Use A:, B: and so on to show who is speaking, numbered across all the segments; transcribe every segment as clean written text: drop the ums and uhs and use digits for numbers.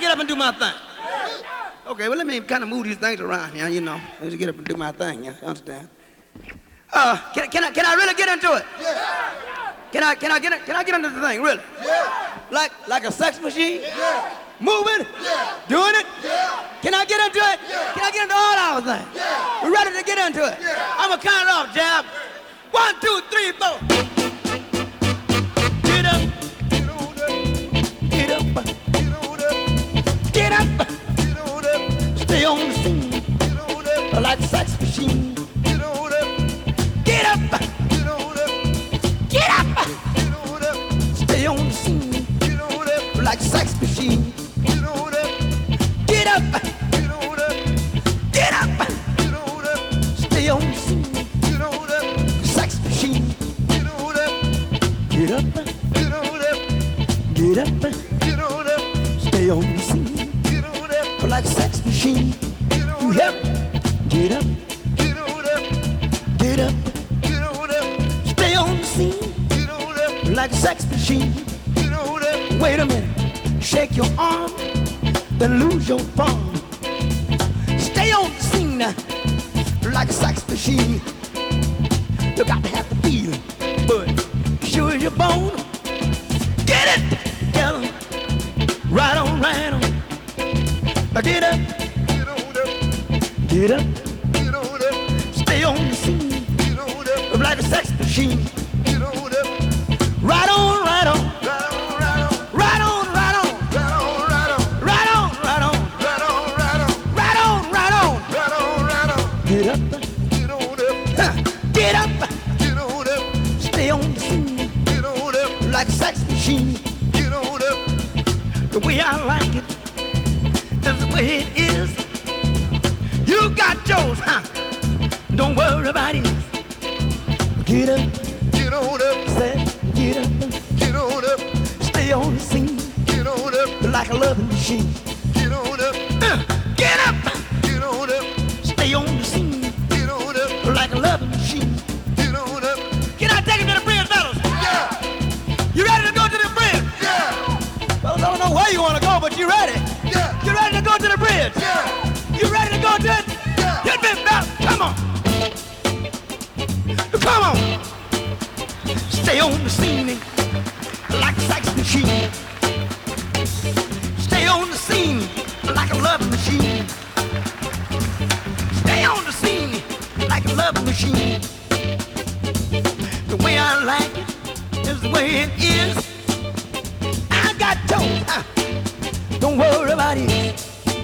A: get up and do my thing? Okay, well, let me kind of move these things around here, you know. Let me get up and do my thing, you understand? Can I really get into it?
B: Yeah.
A: Can I get into the thing, really?
B: Yeah.
A: Like a sex machine?
B: Yeah.
A: Moving?
B: Yeah.
A: Doing it?
B: Yeah.
A: Can I get into it?
B: Yeah.
A: Can I get into all our things?
B: Yeah.
A: We're ready to get into it.
B: Yeah.
A: I'm gonna count it off, Jab. 1, 2, 3, 4. Get up.
B: Get on up.
A: Get up.
B: Get on up.
A: Get up.
B: Get on up.
A: Stay on the scene
B: Get on up.
A: like a sex machine.
B: Get on up.
A: Get up.
B: Get on up.
A: Get up.
B: Get on up.
A: Stay on the scene
B: Get on up.
A: like a sex machine.
B: Get on up.
A: Get up.
B: Get on up.
A: Get up.
B: Get on up.
A: Stay on the scene,
B: Get on up.
A: sex machine.
B: Get on up.
A: Get up.
B: Get on up.
A: Get up.
B: Get on up.
A: Stay on the scene
B: Get on up.
A: like a sex machine.
B: Get
A: You
B: on
A: help.
B: up.
A: Get up.
B: Get on up.
A: Get up.
B: Get on up.
A: Stay on the scene
B: Get on up.
A: like a sex machine.
B: Get on up.
A: Wait a minute. Shake your arm, then lose your form. Stay on the scene like a sex machine. You got to have the feeling, but sure as your bone. Get it together. Right on, right on. Get up,
B: Get on up.
A: get up.
B: Get on up.
A: Stay on the scene
B: Get on up.
A: like a sex machine.
B: Get on up.
A: Right on, right on.
B: Right on, right on.
A: Right on, right on.
B: Right on, right on.
A: Right on, right on.
B: Right on, right on.
A: Right on, right on.
B: Right on, right on.
A: Get up,
B: Get on up.
A: get up.
B: Get on up.
A: Stay on the scene
B: Get on up.
A: like a sex machine.
B: Get on up.
A: The way I like it is the way it is. You got yours, huh? Don't worry about it. Get up,
B: Get on up.
A: say, get up.
B: Get on up.
A: Stay on the scene
B: Get on up.
A: like a loving machine.
B: Get on up.
A: Get up,
B: Get on up.
A: stay on the scene
B: Get on up.
A: like a loving machine.
B: Get on up.
A: Can I take him to the bridge, fellas?
B: Yeah.
A: You ready to go to the bridge?
B: Yeah.
A: Fellas, I don't know where you want to go, but you ready?
B: Yeah.
A: You ready to go to the bridge?
B: Yeah.
A: You ready to go to it?
B: Yeah.
A: Hit me, fellas. Come on. Come on. Stay on the scene like a sex machine. Stay on the scene like a love machine. Stay on the scene like a love machine. The way I like it is the way it is. I got told, don't worry about it.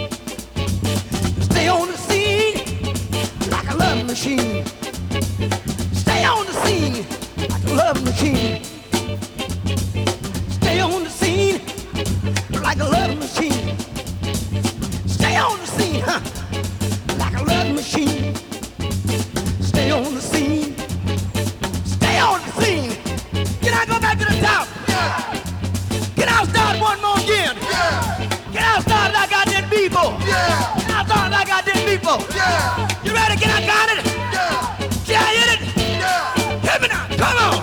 A: Stay on the scene like a love machine. Stay on the scene like a love machine. Stay on the scene like a love machine. Stay on the scene, like a love machine. Stay on the scene. Stay on the scene. Can I go back to the top?
B: Yeah.
A: Can I start one more again?
B: Yeah.
A: Can I start like I did before?
B: Yeah.
A: Can I start like I did before?
B: Yeah.
A: You ready? Can I count it?
B: Yeah.
A: Can I hit it?
B: Yeah.
A: Hit me now. Come on.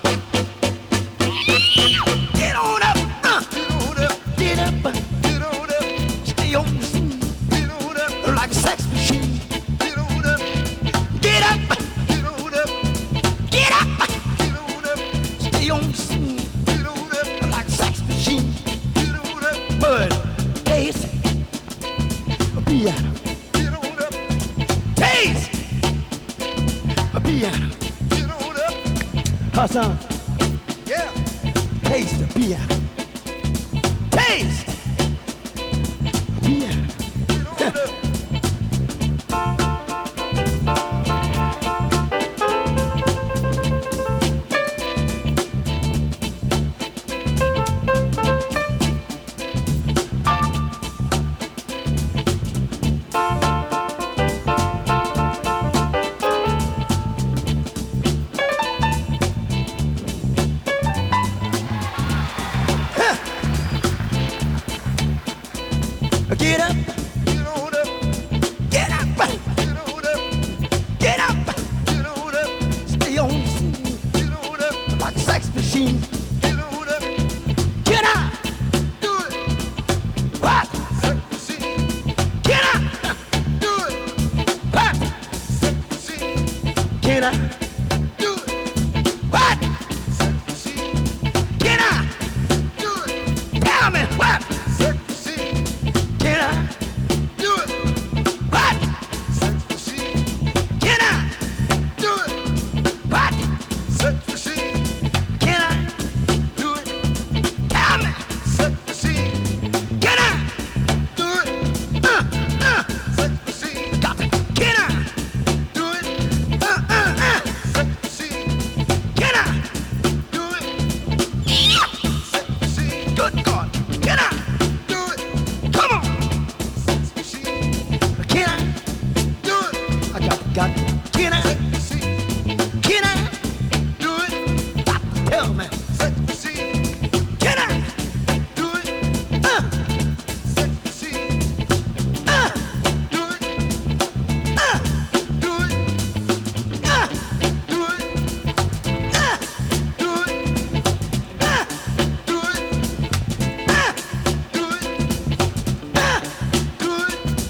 A: Get on up.
B: Get on up.
A: Get up.
B: Get on up.
A: Stay on the scene
B: Get on up.
A: like a sex machine.
B: Get on up.
A: Get up.
B: Get on up.
A: Get up.
B: Get on up.
A: Stay on the scene
B: Get on up.
A: like a sex machine.
B: Get on up.
A: Bud, taste, piano.
B: Get on up.
A: Taste, piano.
B: Get on up.
A: Hassan,
B: Yeah.
A: taste the piano. Taste, piano.
B: Get on up.
A: Get up,
B: Get on up.
A: get up,
B: Get on up.
A: get up.
B: Get on up.
A: Stay on the scene
B: Get on up.
A: like a sex machine.
B: Get on up.
A: Get up.
B: Do it.
A: What? I
B: Do it.
A: what?
B: Set the scene.
A: Can I
B: Do it.
A: tell me what?
B: Set the scene.
A: Can I
B: Do it.
A: what?
B: Set the scene.
A: Can I
B: Do it.
A: what?
B: Set the scene.
A: Can I
B: Do it.
A: tell me?
B: Set the scene.
A: Can I
B: Do it. Set the scene.
A: got it? Can I
B: Do it. Set the scene.
A: can I
B: Do it. Set the scene.
A: good God? Can I
B: Do it.
A: come on?
B: Set the scene.
A: Can I?
B: Do it.
A: I got it. Can I?
B: Set the scene.
A: Can I?
B: Do it.
A: Tell me.
B: Set the scene.
A: Can I?
B: Do it.
A: Uh,
B: Set the scene.
A: uh,
B: Do it.
A: uh,
B: Do it.
A: uh,
B: Do it.
A: uh,
B: Do it.
A: uh,
B: Do it.
A: uh,
B: Do it.
A: uh,
B: Do it.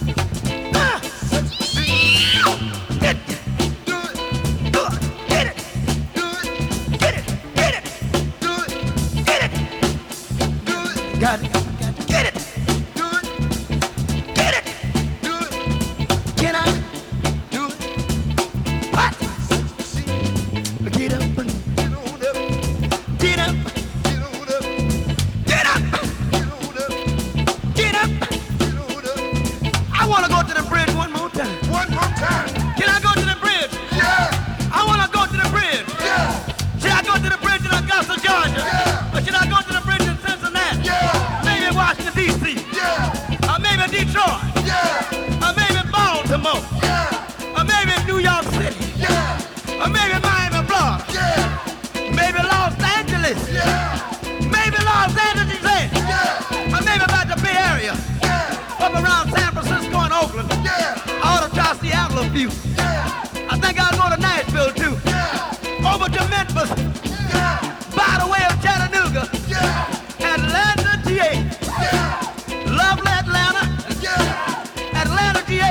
A: uh.
B: Set the scene.
A: Get
B: Do it.
A: good. Get it.
B: Do it.
A: Get it. Get it.
B: Do it.
A: Get it.
B: Do it.
A: Got it. Get it.
B: Do it.
A: Get it.
B: Do it.
A: Can I?
B: Do it.
A: What?
B: Set the scene.
A: Get up and
B: Get on up.
A: get up.
B: Get on up.
A: Get up.
B: Get on up.
A: Get up.
B: Get on up.
A: I want to go to the bridge one more time.
B: One more time.
A: Can I go to the bridge?
B: Yeah.
A: I want to go to the bridge.
B: Yeah.
A: Should I go to the bridge in Augusta, Georgia?
B: Yeah.
A: Or should I go to the bridge in Cincinnati?
B: Yeah.
A: Maybe Washington, D.C.
B: Yeah.
A: Or maybe Detroit.
B: Yeah.
A: Or maybe Baltimore.
B: Yeah.
A: Or maybe New York City.
B: Yeah.
A: Or maybe Miami, Florida.
B: Yeah.
A: Maybe Los Angeles.
B: Yeah.
A: Maybe Los Angeles,
B: Yeah.
A: or maybe about the Bay Area.
B: Yeah.
A: Up around San Francisco and Oakland.
B: Yeah.
A: I ought to try Seattle a few.
B: Yeah.
A: I think I'll go to Nashville too.
B: Yeah.
A: Over to Memphis.
B: Yeah.
A: By the way of Chattanooga.
B: Yeah.
A: Atlanta, GA.
B: Yeah.
A: Lovely Atlanta.
B: Yeah.
A: Atlanta, GA.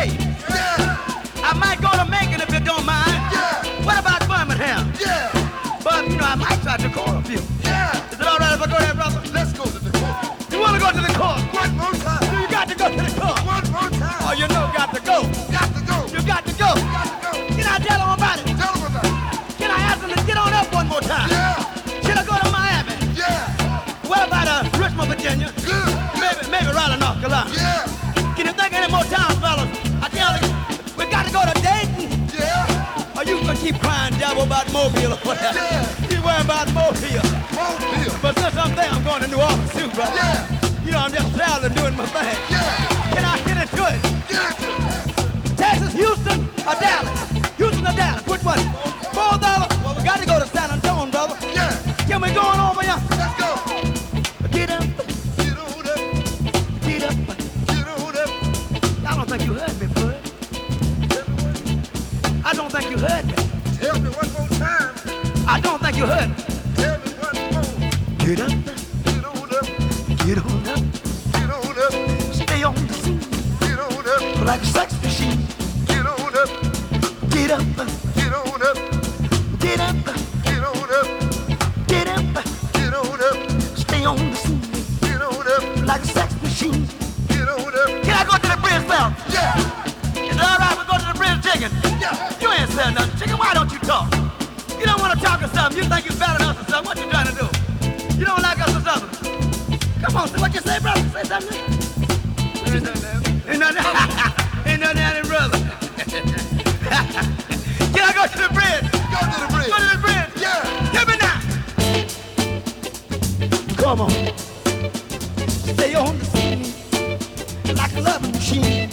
B: Yeah.
A: I might go to Macon if you don't mind.
B: Yeah.
A: What about Birmingham?
B: Yeah.
A: But, you know, I might try to call a few.
B: Yeah.
A: Is it all right if I go there, brother?
B: Let's go to the court.
A: You want to go to the court?
B: One more time.
A: You got to go to the court.
B: One more time.
A: Oh, you know, got to go.
B: Got to go.
A: You got to go.
B: Got to go.
A: Can I tell them about it?
B: Tell them about it.
A: Can I ask them to get on up one more time?
B: Yeah.
A: Should I go to Miami?
B: Yeah.
A: What about Richmond, Virginia?
B: Good.
A: Maybe Raleigh, North Carolina.
B: Yeah.
A: Can you think of any more towns, fellas? I tell you, we got to go to Dayton.
B: Yeah.
A: Or you gonna keep crying, devil, about Mobile or whatever.
B: Yeah.
A: You worry about Mobile.
B: Mobile.
A: But since I'm there, I'm going to New Orleans too, brother.
B: Yeah.
A: You know, I'm just traveling, doing my thing.
B: Yeah.
A: Can I get into it?
B: Get it.
A: Texas, Houston, or Dallas? Houston or Dallas? Which one? $4? Well, we got to go to San Antonio, brother.
B: Yeah.
A: Can we go on over here?
B: Let's go.
A: Get up,
B: Get on up.
A: get up.
B: Get on up.
A: I don't think you heard me, bud.
B: Tell me one.
A: I don't think you heard me.
B: Tell me one more time.
A: I don't think you heard me.
B: Tell me one more.
A: Get up,
B: Get on up.
A: get on up.
B: Get on up.
A: Stay on the scene
B: Get on up.
A: like a sex machine.
B: Get on up.
A: Get up,
B: Get on up.
A: get up,
B: Get on up.
A: get up.
B: Get on up.
A: Stay on the scene
B: Get on up.
A: like a sex machine.
B: Get on up.
A: Can I go to the bridge, fella?
B: Yeah.
A: Is it all right? We go to the bridge, chicken.
B: Yeah.
A: You ain't saying nothing, chicken. Why don't you talk? You don't want to talk or something. You think you better than us or something. What you trying to do? You don't like us or something? Come on, say what you say, brother. Say something. Ain't nothing. Ain't nothing out there, brother. Can I go to the bridge?
B: Go to the bridge.
A: Go to the bridge.
B: Yeah.
A: Hear me now. Come on. Stay on the scene like a loving machine.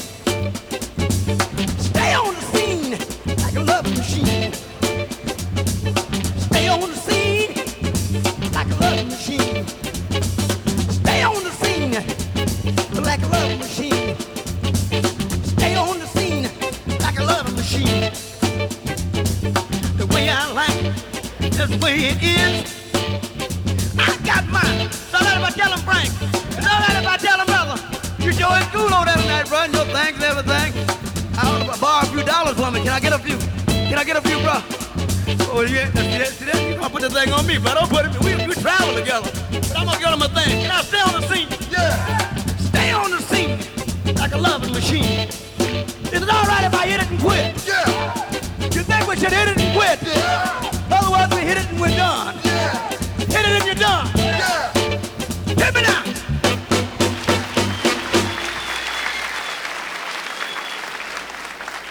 A: Stay on the scene like a loving machine. Stay on the scene like a loving machine. Stay on the scene like a loving machine. Stay on the scene like a loving machine. The way I like it, just the way it is. I got mine. So let if I tell him Frank. And all right if I tell him brother. You sure is cool over there tonight, bro. No thanks and everything. I want to borrow a few dollars from me. Can I get a few? Can I get a few, bro? Well, you gonna put the thing on me, but don't put it. We travel together. But I'm gonna give him a thing. Can I stay on the scene?
B: Yeah.
A: Stay on the scene like a loving machine. Is it all right if I hit it and quit?
B: Yeah.
A: You think we should hit it and quit?
B: Yeah.
A: Otherwise, we hit it and we're done.